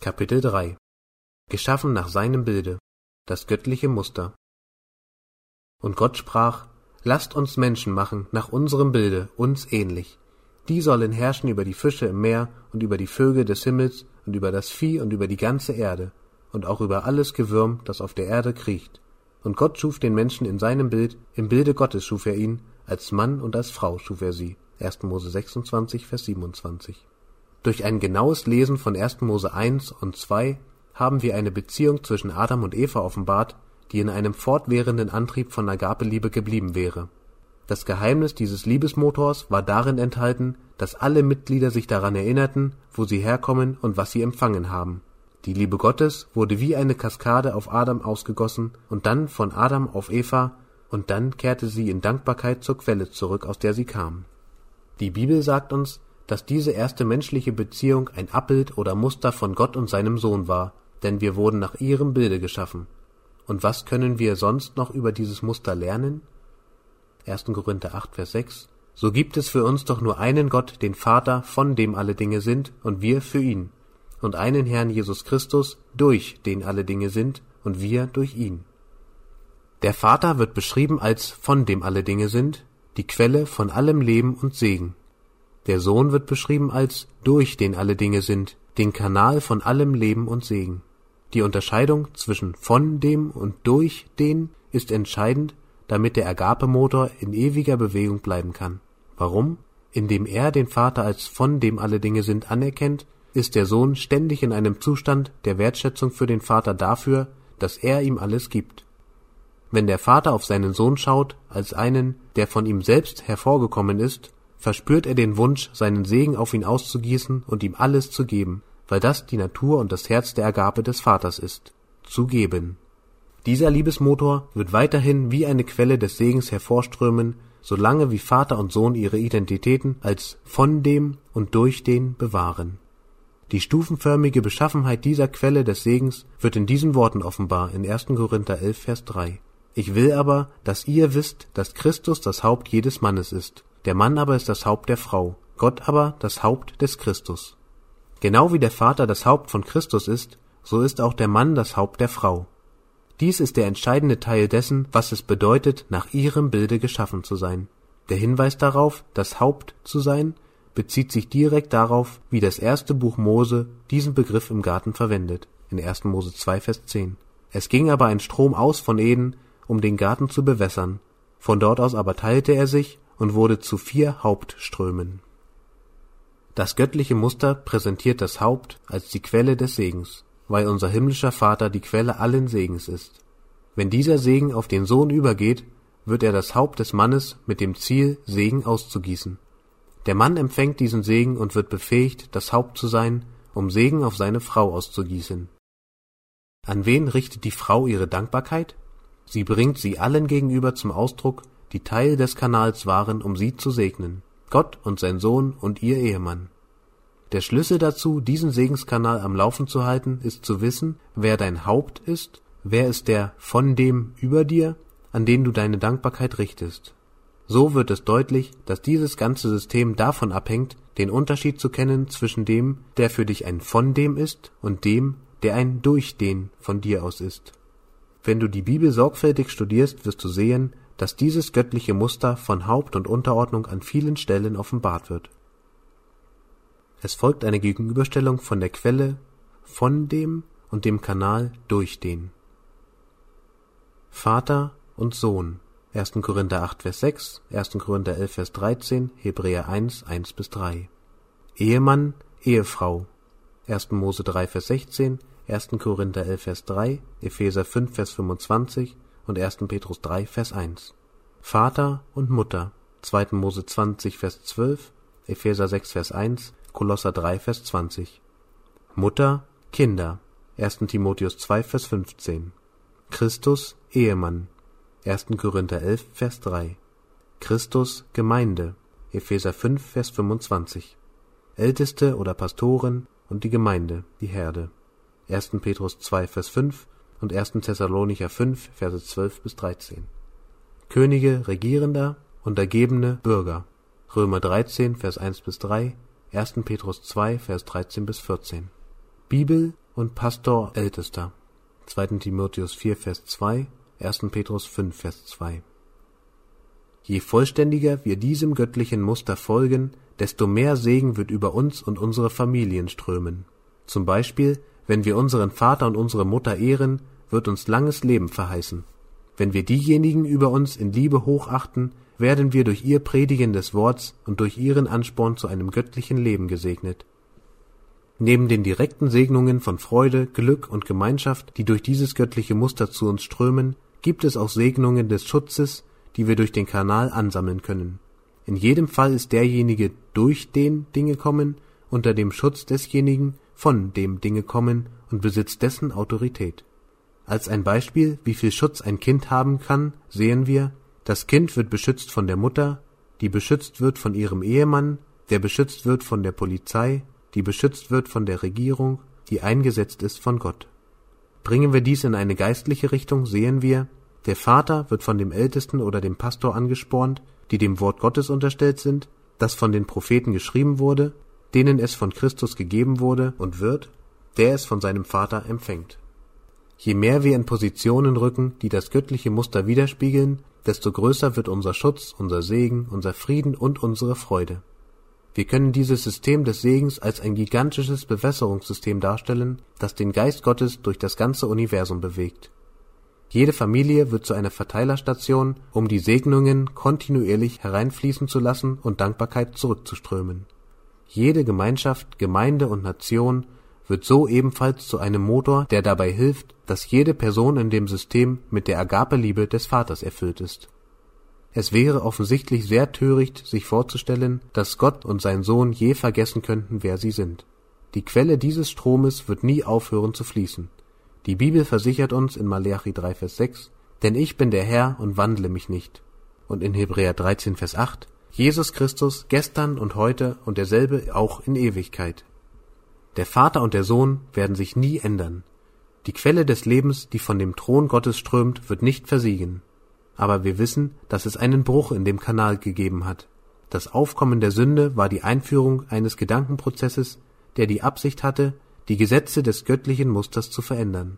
Kapitel 3 Geschaffen nach seinem Bilde, das göttliche Muster. Und Gott sprach: Lasst uns Menschen machen nach unserem Bilde, uns ähnlich. Die sollen herrschen über die Fische im Meer und über die Vögel des Himmels und über das Vieh und über die ganze Erde und auch über alles Gewürm, das auf der Erde kriecht. Und Gott schuf den Menschen in seinem Bild, im Bilde Gottes schuf er ihn, als Mann und als Frau schuf er sie. 1. Mose 26, Vers 27. Durch ein genaues Lesen von 1. Mose 1 und 2 haben wir eine Beziehung zwischen Adam und Eva offenbart, die in einem fortwährenden Antrieb von Agapeliebe geblieben wäre. Das Geheimnis dieses Liebesmotors war darin enthalten, dass alle Mitglieder sich daran erinnerten, wo sie herkommen und was sie empfangen haben. Die Liebe Gottes wurde wie eine Kaskade auf Adam ausgegossen und dann von Adam auf Eva, und dann kehrte sie in Dankbarkeit zur Quelle zurück, aus der sie kam. Die Bibel sagt uns, dass diese erste menschliche Beziehung ein Abbild oder Muster von Gott und seinem Sohn war, denn wir wurden nach ihrem Bilde geschaffen. Und was können wir sonst noch über dieses Muster lernen? 1. Korinther 8, Vers 6. So gibt es für uns doch nur einen Gott, den Vater, von dem alle Dinge sind, und wir für ihn, und einen Herrn Jesus Christus, durch den alle Dinge sind, und wir durch ihn. Der Vater wird beschrieben als von dem alle Dinge sind, die Quelle von allem Leben und Segen. Der Sohn wird beschrieben als durch den alle Dinge sind, den Kanal von allem Leben und Segen. Die Unterscheidung zwischen von dem und durch den ist entscheidend, damit der Agape-Motor in ewiger Bewegung bleiben kann. Warum? Indem er den Vater als von dem alle Dinge sind anerkennt, ist der Sohn ständig in einem Zustand der Wertschätzung für den Vater dafür, dass er ihm alles gibt. Wenn der Vater auf seinen Sohn schaut, als einen, der von ihm selbst hervorgekommen ist, verspürt er den Wunsch, seinen Segen auf ihn auszugießen und ihm alles zu geben, weil das die Natur und das Herz der Agape des Vaters ist: zu geben. Dieser Liebesmotor wird weiterhin wie eine Quelle des Segens hervorströmen, solange wie Vater und Sohn ihre Identitäten als von dem und durch den bewahren. Die stufenförmige Beschaffenheit dieser Quelle des Segens wird in diesen Worten offenbar in 1. Korinther 11, Vers 3. Ich will aber, dass ihr wisst, dass Christus das Haupt jedes Mannes ist. Der Mann aber ist das Haupt der Frau, Gott aber das Haupt des Christus. Genau wie der Vater das Haupt von Christus ist, so ist auch der Mann das Haupt der Frau. Dies ist der entscheidende Teil dessen, was es bedeutet, nach ihrem Bilde geschaffen zu sein. Der Hinweis darauf, das Haupt zu sein, bezieht sich direkt darauf, wie das erste Buch Mose diesen Begriff im Garten verwendet, in 1. Mose 2, Vers 10. Es ging aber ein Strom aus von Eden, um den Garten zu bewässern. Von dort aus aber teilte er sich und wurde zu 4 Hauptströmen. Das göttliche Muster präsentiert das Haupt als die Quelle des Segens, weil unser himmlischer Vater die Quelle allen Segens ist. Wenn dieser Segen auf den Sohn übergeht, wird er das Haupt des Mannes mit dem Ziel, Segen auszugießen. Der Mann empfängt diesen Segen und wird befähigt, das Haupt zu sein, um Segen auf seine Frau auszugießen. An wen richtet die Frau ihre Dankbarkeit? Sie bringt sie allen gegenüber zum Ausdruck, die Teil des Kanals waren, um sie zu segnen: Gott und sein Sohn und ihr Ehemann. Der Schlüssel dazu, diesen Segenskanal am Laufen zu halten, ist zu wissen, wer dein Haupt ist, wer ist der von dem über dir, an den du deine Dankbarkeit richtest. So wird es deutlich, dass dieses ganze System davon abhängt, den Unterschied zu kennen zwischen dem, der für dich ein von dem ist, und dem, der ein durch den von dir aus ist. Wenn du die Bibel sorgfältig studierst, wirst du sehen, dass dieses göttliche Muster von Haupt und Unterordnung an vielen Stellen offenbart wird. Es folgt eine Gegenüberstellung von der Quelle von dem und dem Kanal durch den. Vater und Sohn, 1. Korinther 8, Vers 6, 1. Korinther 11, Vers 13, Hebräer 1, 1-3. Ehemann, Ehefrau, 1. Mose 3, Vers 16, 1. Korinther 11, Vers 3, Epheser 5, Vers 25 und 1. Petrus 3, Vers 1. Vater und Mutter, 2. Mose 20, Vers 12, Epheser 6, Vers 1, Kolosser 3, Vers 20. Mutter, Kinder, 1. Timotheus 2, Vers 15. Christus, Ehemann, 1. Korinther 11, Vers 3. Christus, Gemeinde, Epheser 5, Vers 25. Älteste oder Pastoren und die Gemeinde, die Herde, 1. Petrus 2, Vers 5 und 1. Thessalonicher 5, Verse 12-13. Könige, Regierender, Untergebene, Bürger, Römer 13, Vers 1-3, 1. Petrus 2, Vers 13-14. Bibel, und Pastor Ältester. 2. Timotheus 4, Vers 2, 1. Petrus 5, Vers 2. Je vollständiger wir diesem göttlichen Muster folgen, desto mehr Segen wird über uns und unsere Familien strömen. Zum Beispiel, wenn wir unseren Vater und unsere Mutter ehren, wird uns langes Leben verheißen. Wenn wir diejenigen über uns in Liebe hochachten, werden wir durch ihr Predigen des Worts und durch ihren Ansporn zu einem göttlichen Leben gesegnet. Neben den direkten Segnungen von Freude, Glück und Gemeinschaft, die durch dieses göttliche Muster zu uns strömen, gibt es auch Segnungen des Schutzes, die wir durch den Kanal ansammeln können. In jedem Fall ist derjenige, durch den Dinge kommen, unter dem Schutz desjenigen, von dem Dinge kommen und besitzt dessen Autorität. Als ein Beispiel, wie viel Schutz ein Kind haben kann, sehen wir, das Kind wird beschützt von der Mutter, die beschützt wird von ihrem Ehemann, der beschützt wird von der Polizei, die beschützt wird von der Regierung, die eingesetzt ist von Gott. Bringen wir dies in eine geistliche Richtung, sehen wir, der Vater wird von dem Ältesten oder dem Pastor angespornt, die dem Wort Gottes unterstellt sind, das von den Propheten geschrieben wurde, denen es von Christus gegeben wurde und wird, der es von seinem Vater empfängt. Je mehr wir in Positionen rücken, die das göttliche Muster widerspiegeln, desto größer wird unser Schutz, unser Segen, unser Frieden und unsere Freude. Wir können dieses System des Segens als ein gigantisches Bewässerungssystem darstellen, das den Geist Gottes durch das ganze Universum bewegt. Jede Familie wird zu einer Verteilerstation, um die Segnungen kontinuierlich hereinfließen zu lassen und Dankbarkeit zurückzuströmen. Jede Gemeinschaft, Gemeinde und Nation wird so ebenfalls zu einem Motor, der dabei hilft, dass jede Person in dem System mit der Agape-Liebe des Vaters erfüllt ist. Es wäre offensichtlich sehr töricht, sich vorzustellen, dass Gott und sein Sohn je vergessen könnten, wer sie sind. Die Quelle dieses Stromes wird nie aufhören zu fließen. Die Bibel versichert uns in Maleachi 3, Vers 6, denn ich bin der Herr und wandle mich nicht. Und in Hebräer 13, Vers 8, Jesus Christus gestern und heute und derselbe auch in Ewigkeit. Der Vater und der Sohn werden sich nie ändern. Die Quelle des Lebens, die von dem Thron Gottes strömt, wird nicht versiegen. Aber wir wissen, dass es einen Bruch in dem Kanal gegeben hat. Das Aufkommen der Sünde war die Einführung eines Gedankenprozesses, der die Absicht hatte, die Gesetze des göttlichen Musters zu verändern.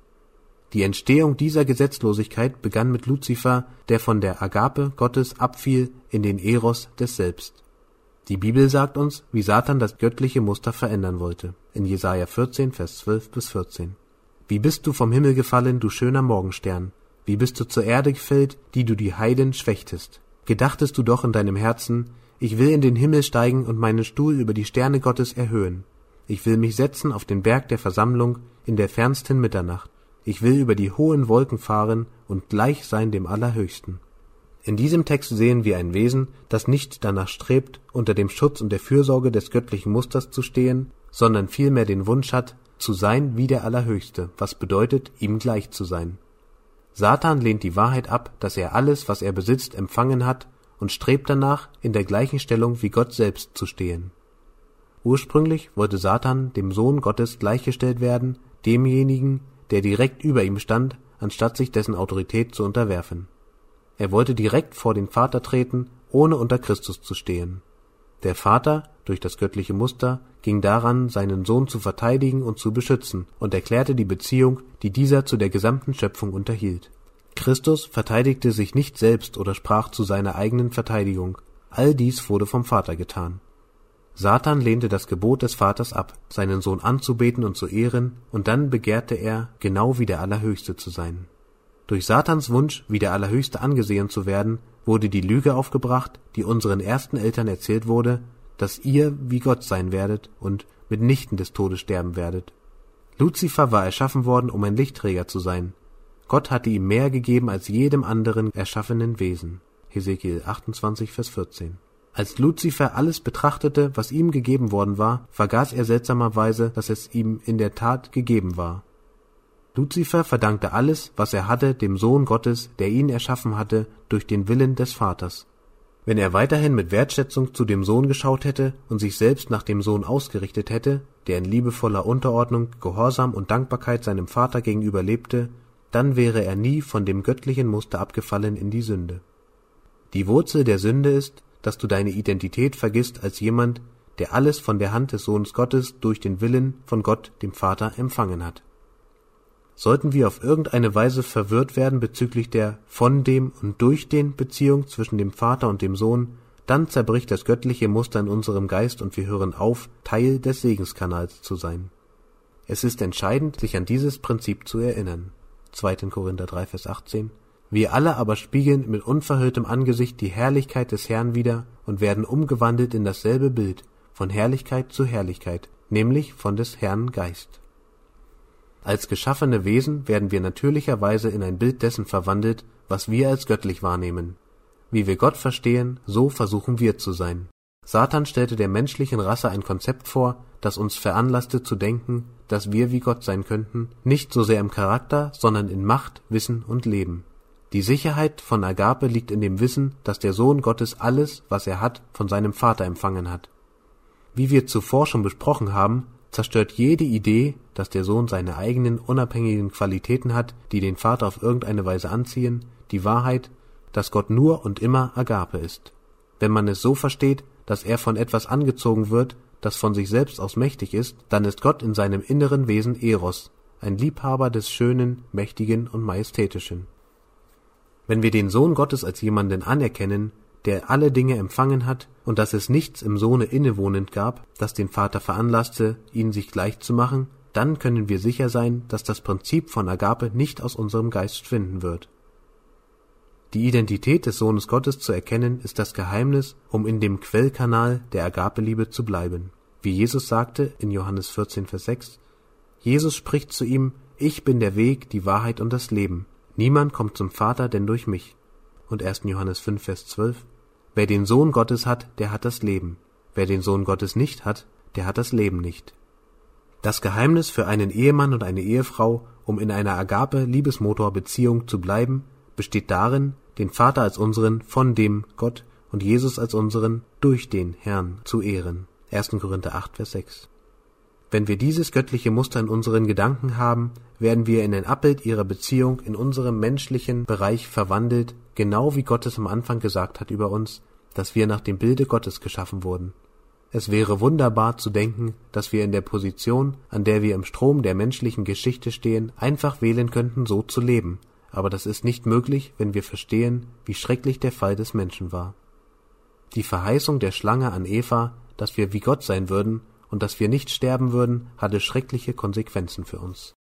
Die Entstehung dieser Gesetzlosigkeit begann mit Luzifer, der von der Agape Gottes abfiel in den Eros des Selbst. Die Bibel sagt uns, wie Satan das göttliche Muster verändern wollte. In Jesaja 14, Vers 12 bis 14. Wie bist du vom Himmel gefallen, du schöner Morgenstern? Wie bist du zur Erde gefällt, die du die Heiden schwächtest? Gedachtest du doch in deinem Herzen, ich will in den Himmel steigen und meinen Stuhl über die Sterne Gottes erhöhen. Ich will mich setzen auf den Berg der Versammlung in der fernsten Mitternacht. Ich will über die hohen Wolken fahren und gleich sein dem Allerhöchsten. In diesem Text sehen wir ein Wesen, das nicht danach strebt, unter dem Schutz und der Fürsorge des göttlichen Musters zu stehen, sondern vielmehr den Wunsch hat, zu sein wie der Allerhöchste, was bedeutet, ihm gleich zu sein. Satan lehnt die Wahrheit ab, dass er alles, was er besitzt, empfangen hat und strebt danach, in der gleichen Stellung wie Gott selbst zu stehen. Ursprünglich wollte Satan dem Sohn Gottes gleichgestellt werden, demjenigen, der direkt über ihm stand, anstatt sich dessen Autorität zu unterwerfen. Er wollte direkt vor den Vater treten, ohne unter Christus zu stehen. Der Vater, durch das göttliche Muster, ging daran, seinen Sohn zu verteidigen und zu beschützen und erklärte die Beziehung, die dieser zu der gesamten Schöpfung unterhielt. Christus verteidigte sich nicht selbst oder sprach zu seiner eigenen Verteidigung. All dies wurde vom Vater getan. Satan lehnte das Gebot des Vaters ab, seinen Sohn anzubeten und zu ehren, und dann begehrte er, genau wie der Allerhöchste zu sein. Durch Satans Wunsch, wie der Allerhöchste angesehen zu werden, wurde die Lüge aufgebracht, die unseren ersten Eltern erzählt wurde, dass ihr wie Gott sein werdet und mitnichten des Todes sterben werdet. Luzifer war erschaffen worden, um ein Lichtträger zu sein. Gott hatte ihm mehr gegeben als jedem anderen erschaffenen Wesen. Hesekiel 28, Vers 14. Als Luzifer alles betrachtete, was ihm gegeben worden war, vergaß er seltsamerweise, dass es ihm in der Tat gegeben war. Luzifer verdankte alles, was er hatte, dem Sohn Gottes, der ihn erschaffen hatte, durch den Willen des Vaters. Wenn er weiterhin mit Wertschätzung zu dem Sohn geschaut hätte und sich selbst nach dem Sohn ausgerichtet hätte, der in liebevoller Unterordnung, Gehorsam und Dankbarkeit seinem Vater gegenüber lebte, dann wäre er nie von dem göttlichen Muster abgefallen in die Sünde. Die Wurzel der Sünde ist, dass du deine Identität vergisst als jemand, der alles von der Hand des Sohnes Gottes durch den Willen von Gott, dem Vater, empfangen hat. Sollten wir auf irgendeine Weise verwirrt werden bezüglich der von dem und durch den Beziehung zwischen dem Vater und dem Sohn, dann zerbricht das göttliche Muster in unserem Geist und wir hören auf, Teil des Segenskanals zu sein. Es ist entscheidend, sich an dieses Prinzip zu erinnern. 2. Korinther 3, Vers 18. Wir alle aber spiegeln mit unverhülltem Angesicht die Herrlichkeit des Herrn wider und werden umgewandelt in dasselbe Bild, von Herrlichkeit zu Herrlichkeit, nämlich von des Herrn Geist. Als geschaffene Wesen werden wir natürlicherweise in ein Bild dessen verwandelt, was wir als göttlich wahrnehmen. Wie wir Gott verstehen, so versuchen wir zu sein. Satan stellte der menschlichen Rasse ein Konzept vor, das uns veranlasste zu denken, dass wir wie Gott sein könnten, nicht so sehr im Charakter, sondern in Macht, Wissen und Leben. Die Sicherheit von Agape liegt in dem Wissen, dass der Sohn Gottes alles, was er hat, von seinem Vater empfangen hat. Wie wir zuvor schon besprochen haben, zerstört jede Idee, dass der Sohn seine eigenen unabhängigen Qualitäten hat, die den Vater auf irgendeine Weise anziehen, die Wahrheit, dass Gott nur und immer Agape ist. Wenn man es so versteht, dass er von etwas angezogen wird, das von sich selbst aus mächtig ist, dann ist Gott in seinem inneren Wesen Eros, ein Liebhaber des Schönen, Mächtigen und Majestätischen. Wenn wir den Sohn Gottes als jemanden anerkennen, der alle Dinge empfangen hat und dass es nichts im Sohne innewohnend gab, das den Vater veranlasste, ihn sich gleich zu machen, dann können wir sicher sein, dass das Prinzip von Agape nicht aus unserem Geist schwinden wird. Die Identität des Sohnes Gottes zu erkennen, ist das Geheimnis, um in dem Quellkanal der Agape-Liebe zu bleiben. Wie Jesus sagte in Johannes 14, Vers 6, Jesus spricht zu ihm, ich bin der Weg, die Wahrheit und das Leben. Niemand kommt zum Vater, denn durch mich. Und 1. Johannes 5, Vers 12, wer den Sohn Gottes hat, der hat das Leben. Wer den Sohn Gottes nicht hat, der hat das Leben nicht. Das Geheimnis für einen Ehemann und eine Ehefrau, um in einer Agape-Liebesmotor-Beziehung zu bleiben, besteht darin, den Vater als unseren von dem Gott und Jesus als unseren durch den Herrn zu ehren. 1. Korinther 8, Vers 6. Wenn wir dieses göttliche Muster in unseren Gedanken haben, werden wir in ein Abbild ihrer Beziehung in unserem menschlichen Bereich verwandelt, genau wie Gott es am Anfang gesagt hat über uns, dass wir nach dem Bilde Gottes geschaffen wurden. Es wäre wunderbar zu denken, dass wir in der Position, an der wir im Strom der menschlichen Geschichte stehen, einfach wählen könnten, so zu leben. Aber das ist nicht möglich, wenn wir verstehen, wie schrecklich der Fall des Menschen war. Die Verheißung der Schlange an Eva, dass wir wie Gott sein würden und dass wir nicht sterben würden, hatte schreckliche Konsequenzen für uns.